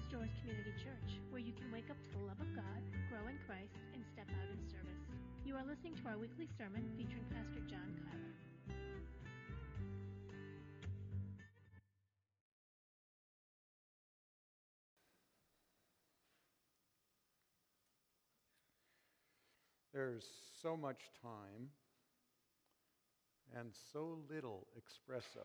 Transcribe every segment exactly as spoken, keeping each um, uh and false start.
Restored Community Church, where you can wake up to the love of God, grow in Christ, and step out in service. You are listening to our weekly sermon featuring Pastor John Kyler. There's so much time and so little espresso.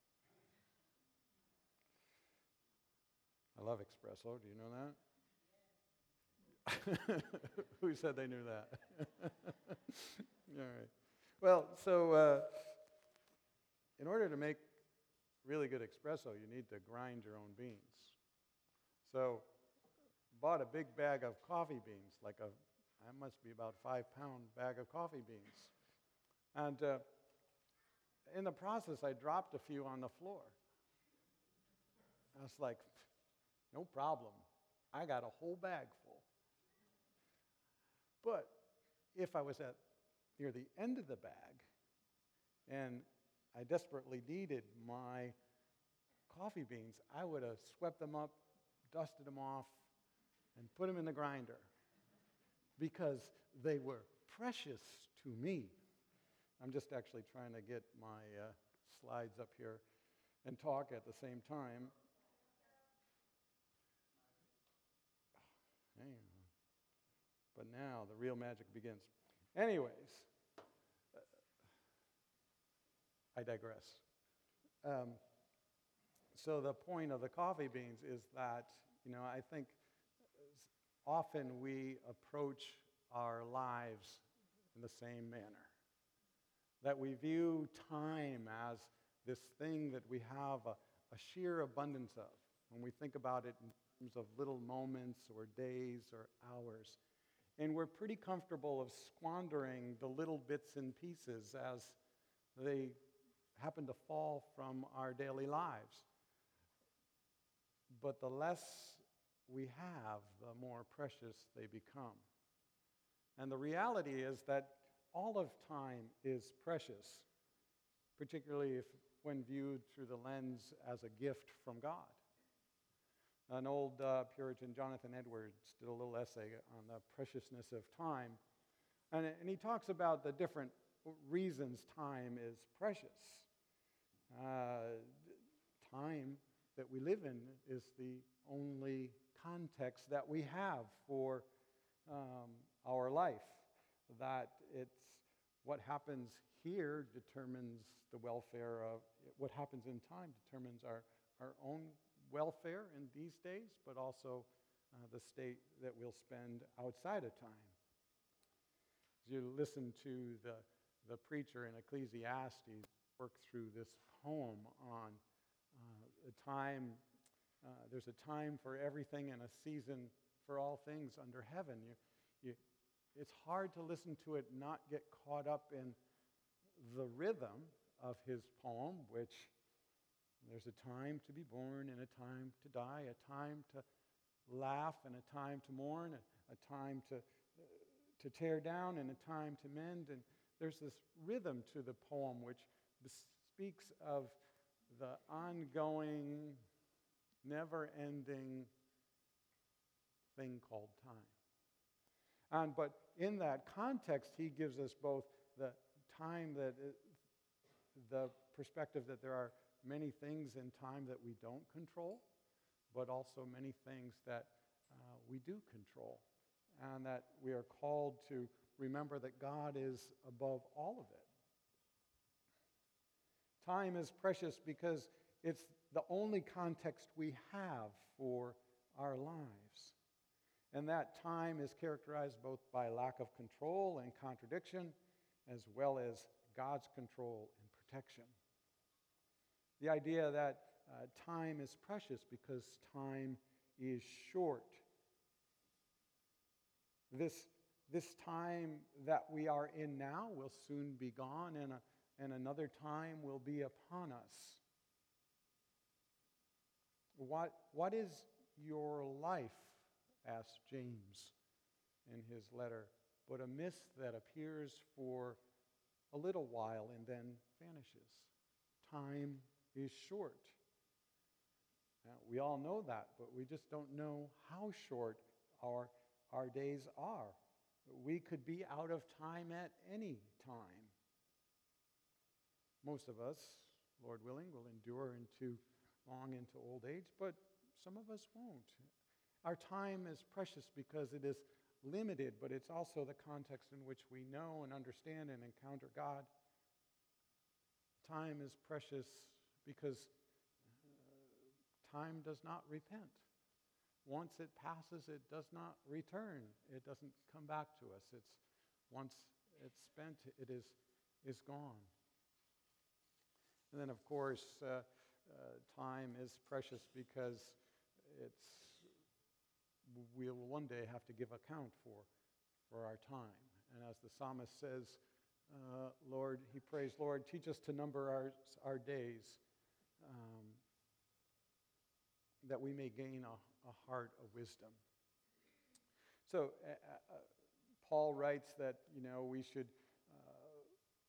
I love espresso. Do you know that? Who said they knew that? All right. Well, so uh, in order to make really good espresso, you need to grind your own beans. So bought a big bag of coffee beans, like a, that must be about five pound bag of coffee beans. And uh, in the process, I dropped a few on the floor. I was like, no problem. I got a whole bag full. But if I was at near the end of the bag and I desperately needed my coffee beans, I would have swept them up, dusted them off, and put them in the grinder because they were precious to me. I'm just actually trying to get my uh, slides up here and talk at the same time. Hang on. But now the real magic begins. Anyways, uh, I digress. Um, so the point of the coffee beans is that, you know, I think often we approach our lives in the same manner. That we view time as this thing that we have a, a sheer abundance of. When we think about it in terms of little moments or days or hours. And we're pretty comfortable of squandering the little bits and pieces as they happen to fall from our daily lives. But the less we have, the more precious they become. And the reality is that all of time is precious, particularly if when viewed through the lens as a gift from God. An old uh, Puritan, Jonathan Edwards, did a little essay on the preciousness of time. And, and he talks about the different reasons time is precious. Uh, time that we live in is the only context that we have for um, our life. That it's what happens here determines the welfare of, what happens in time determines our, our own welfare in these days, but also uh, the state that we'll spend outside of time. As you listen to the, the preacher in Ecclesiastes work through this poem on uh, a time, uh, there's a time for everything and a season for all things under heaven. You, you, it's hard to listen to it, not get caught up in the rhythm of his poem, which there's a time to be born and a time to die, a time to laugh and a time to mourn, a, a time to, uh, to tear down and a time to mend. And there's this rhythm to the poem which speaks of the ongoing, never-ending thing called time. And but in that context, he gives us both the time that, it, the perspective that there are many things in time that we don't control, but also many things that uh, we do control, and that we are called to remember that God is above all of it. Time is precious because it's the only context we have for our lives. And that time is characterized both by lack of control and contradiction, as well as God's control and protection. The idea that uh, time is precious because time is short. This, this time that we are in now will soon be gone, and, a, and another time will be upon us. What, what is your life? Asked James in his letter, but a mist that appears for a little while and then vanishes. Time is short. Uh, we all know that, but we just don't know how short our, our days are. We could be out of time at any time. Most of us, Lord willing, will endure into long into old age, but some of us won't. Our time is precious because it is limited, but it's also the context in which we know and understand and encounter God. Time is precious because uh, time does not repent. Once it passes, it does not return. It doesn't come back to us. It's once it's spent, it is is gone. And then, of course, uh, uh, time is precious because it's we'll one day have to give account for for our time. And as the psalmist says, uh, Lord, he prays, Lord, teach us to number our our days, um, that we may gain a, a heart of wisdom. So uh, uh, Paul writes that, you know, we should uh,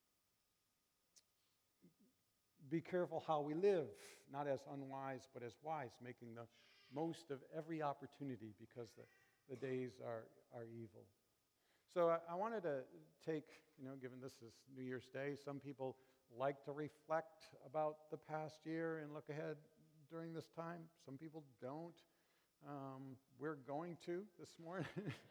be careful how we live, not as unwise, but as wise, making the most of every opportunity because the, the days are, are evil. So I, I wanted to take, you know, given this is New Year's Day, some people like to reflect about the past year and look ahead during this time. Some people don't. Um, we're going to this morning.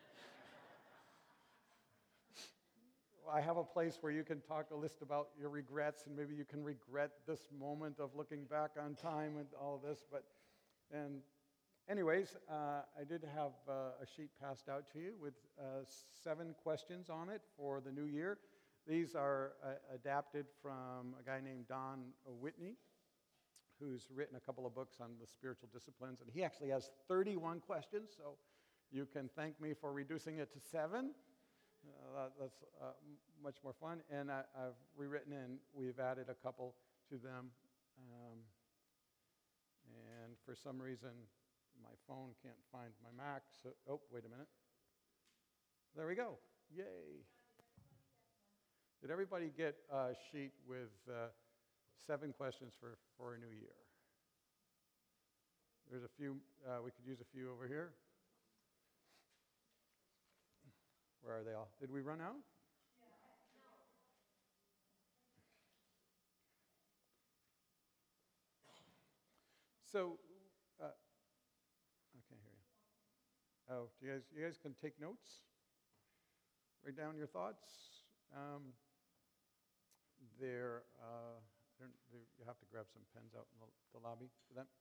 I have a place where you can talk a list about your regrets, and maybe you can regret this moment of looking back on time and all of this. But, and anyways, uh, I did have uh, a sheet passed out to you with uh, seven questions on it for the new year. These are uh, adapted from a guy named Don Whitney, who's written a couple of books on the spiritual disciplines, and he actually has thirty-one questions, so you can thank me for reducing it to seven. Uh, that, that's uh, m- much more fun, and I, I've rewritten and we've added a couple to them, um, and for some reason my phone can't find my Mac, so, oh, wait a minute. There we go, yay. Did everybody get a sheet with uh, seven questions for, for a new year? There's a few, uh, we could use a few over here. Where are they all? Did we run out? So, uh, I can't hear you. Oh, do you guys, you guys can take notes? Write down your thoughts. Um, there, uh, there, there, you have to grab some pens out in the, the lobby for that.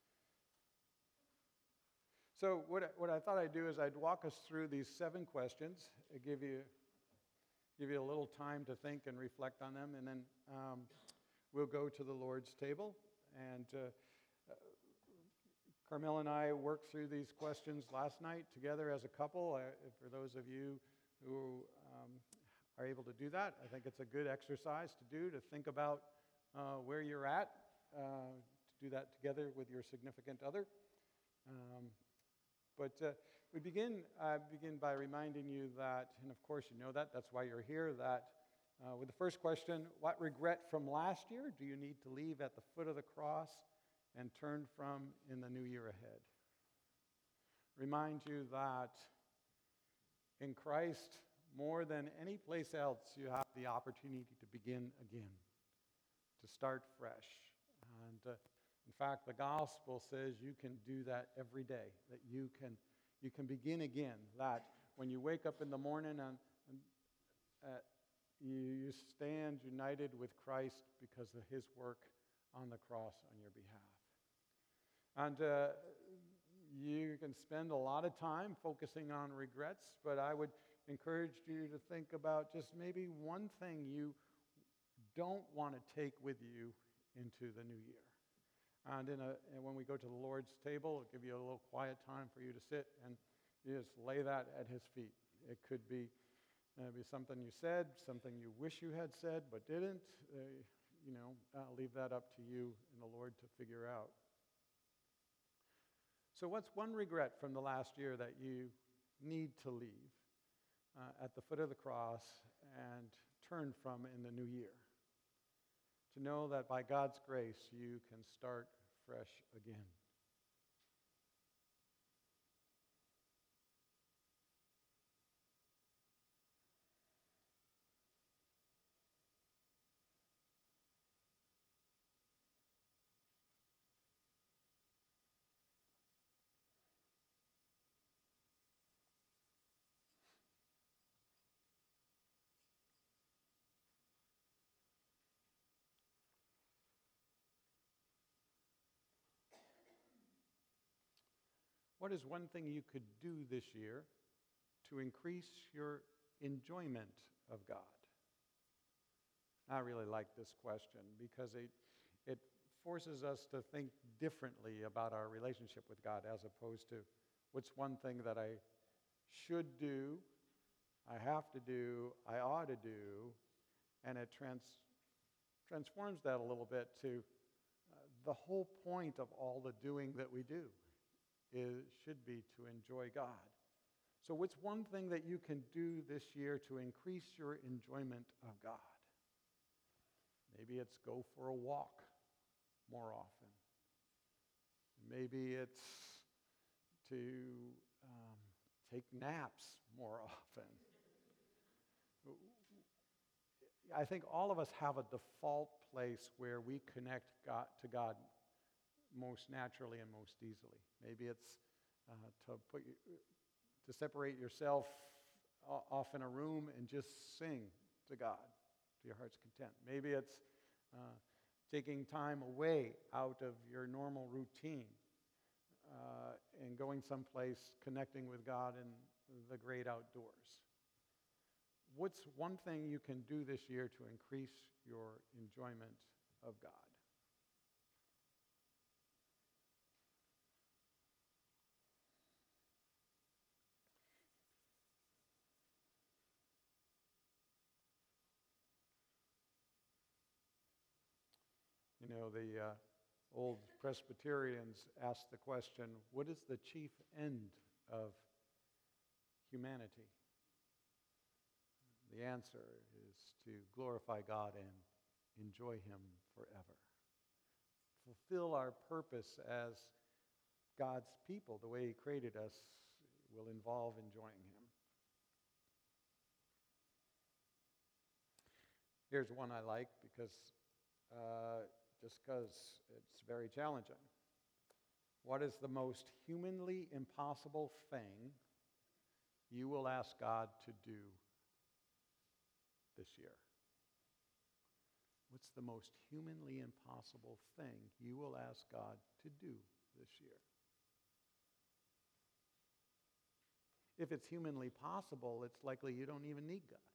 So what I, what I thought I'd do is I'd walk us through these seven questions, uh, give you give you a little time to think and reflect on them, and then um, we'll go to the Lord's table. And uh, uh, Carmel and I worked through these questions last night together as a couple. Uh, for those of you who um, are able to do that, I think it's a good exercise to do, to think about uh, where you're at, uh, to do that together with your significant other. Um, But uh, we begin uh, begin by reminding you that, and of course you know that, that's why you're here, that uh, with the first question, what regret from last year do you need to leave at the foot of the cross and turn from in the new year ahead? Remind you that in Christ, more than any place else, you have the opportunity to begin again, to start fresh. And uh, in fact, the gospel says you can do that every day, that you can you can begin again, that when you wake up in the morning and, and uh, you, you stand united with Christ because of his work on the cross on your behalf. And uh, you can spend a lot of time focusing on regrets, but I would encourage you to think about just maybe one thing you don't want to take with you into the new year. And, in a, and when we go to the Lord's table, it'll give you a little quiet time for you to sit and you just lay that at his feet. It could be, uh, be something you said, something you wish you had said but didn't. Uh, you know, I'll leave that up to you and the Lord to figure out. So what's one regret from the last year that you need to leave uh, at the foot of the cross and turn from in the new year? To know that by God's grace, you can start fresh again. What is one thing you could do this year to increase your enjoyment of God? I really like this question because it, it forces us to think differently about our relationship with God as opposed to what's one thing that I should do, I have to do, I ought to do, and it trans, transforms that a little bit to uh, the whole point of all the doing that we do is, should be to enjoy God. So what's one thing that you can do this year to increase your enjoyment of God? Maybe it's go for a walk more often. Maybe it's to um, take naps more often. I think all of us have a default place where we connect God, to God most naturally and most easily. Maybe it's uh, to put you, to separate yourself off in a room and just sing to God to your heart's content. Maybe it's uh, taking time away out of your normal routine uh, and going someplace, connecting with God in the great outdoors. What's one thing you can do this year to increase your enjoyment of God? You know, the uh, old Presbyterians asked the question, what is the chief end of humanity? The answer is to glorify God and enjoy Him forever. Fulfill our purpose as God's people. The way He created us will involve enjoying Him. Here's one I like because uh, just because it's very challenging. What is the most humanly impossible thing you will ask God to do this year? What's the most humanly impossible thing you will ask God to do this year? If it's humanly possible, it's likely you don't even need God.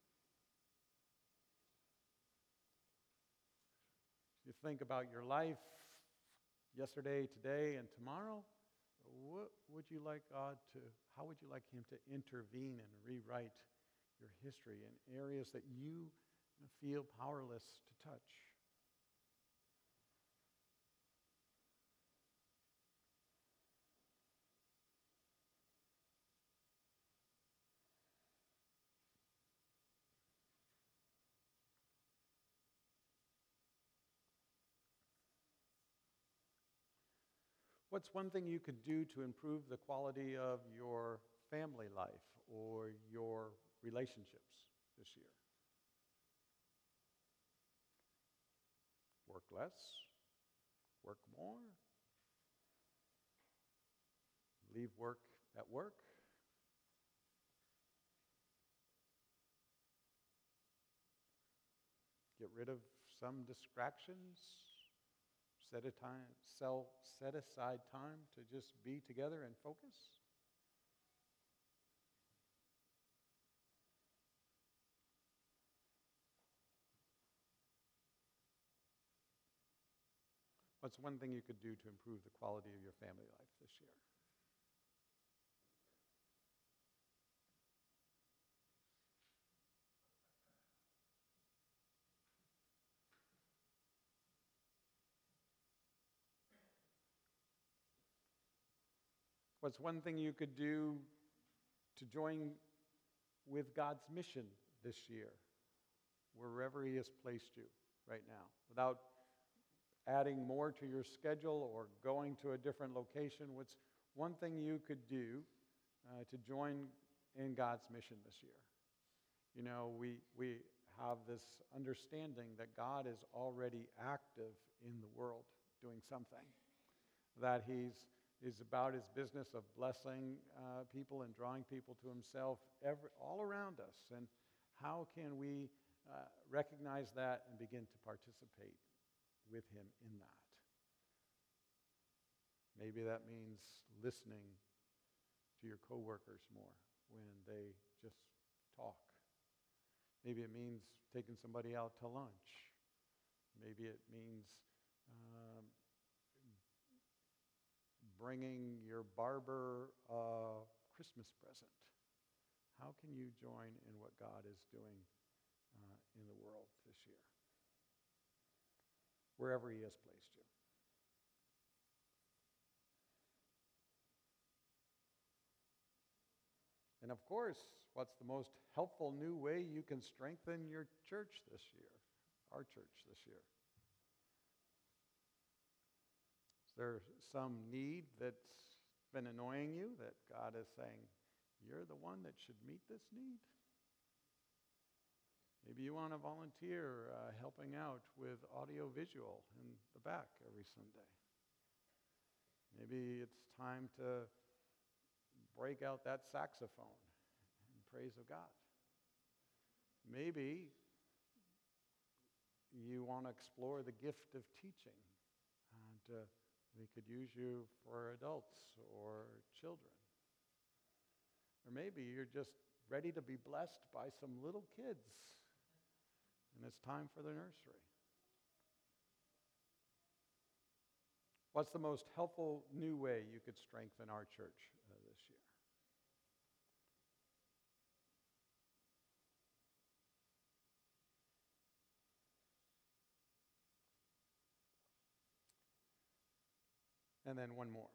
You think about your life yesterday, today, and tomorrow. What would you like God to, how would you like Him to intervene and rewrite your history in areas that you feel powerless to touch? What's one thing you could do to improve the quality of your family life or your relationships this year? Work less? Work more? Leave work at work? Get rid of some distractions? Set, a time, sell, set aside time to just be together and focus? What's one thing you could do to improve the quality of your family life this year? What's one thing you could do to join with God's mission this year, wherever He has placed you right now, without adding more to your schedule or going to a different location? What's one thing you could do uh, to join in God's mission this year? You know, we, we have this understanding that God is already active in the world doing something, that He's is about His business of blessing uh, people and drawing people to Himself every, all around us. And how can we uh, recognize that and begin to participate with Him in that? Maybe that means listening to your coworkers more when they just talk. Maybe it means taking somebody out to lunch. Maybe it means um, bringing your barber a Christmas present. How can you join in what God is doing uh, in the world this year? Wherever He has placed you. And of course, what's the most helpful new way you can strengthen your church this year, our church this year? Is there some need that's been annoying you that God is saying, you're the one that should meet this need? Maybe you want to volunteer uh, helping out with audio-visual in the back every Sunday. Maybe it's time to break out that saxophone in praise of God. Maybe you want to explore the gift of teaching, and uh, we could use you for adults or children. Or maybe you're just ready to be blessed by some little kids, and it's time for the nursery. What's the most helpful new way you could strengthen our church uh, this year? And then one more.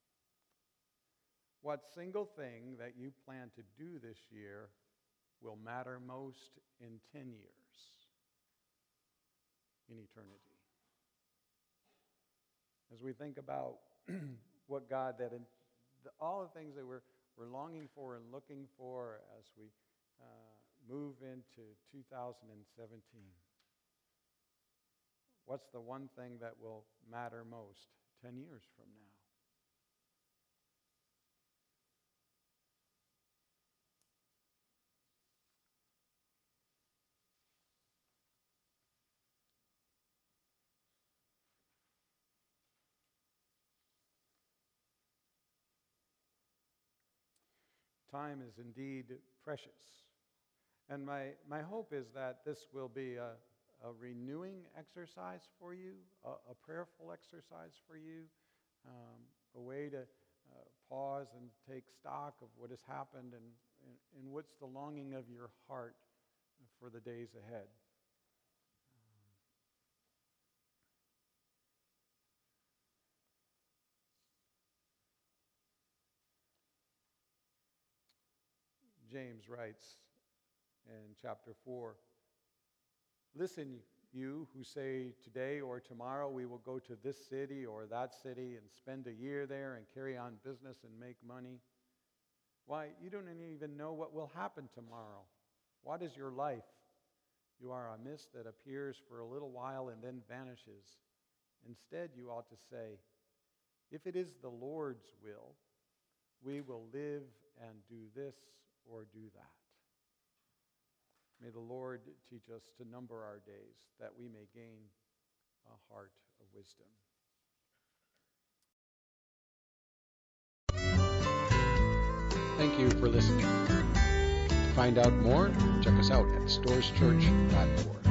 What single thing that you plan to do this year will matter most in ten years, in eternity? As we think about what God, that in, the, all the things that we're, we're longing for and looking for as we uh, move into two thousand seventeen, what's the one thing that will matter most ten years from now? Time is indeed precious. And my, my hope is that this will be a, a renewing exercise for you, a, a prayerful exercise for you, um, a way to uh, pause and take stock of what has happened and, and, and what's the longing of your heart for the days ahead. James writes in chapter four, "Listen, you who say today or tomorrow we will go to this city or that city and spend a year there and carry on business and make money. Why, you don't even know what will happen tomorrow. What is your life? You are a mist that appears for a little while and then vanishes. Instead, you ought to say, if it is the Lord's will, we will live and do this or do that." May the Lord teach us to number our days that we may gain a heart of wisdom. Thank you for listening. To find out more, check us out at stores church dot org.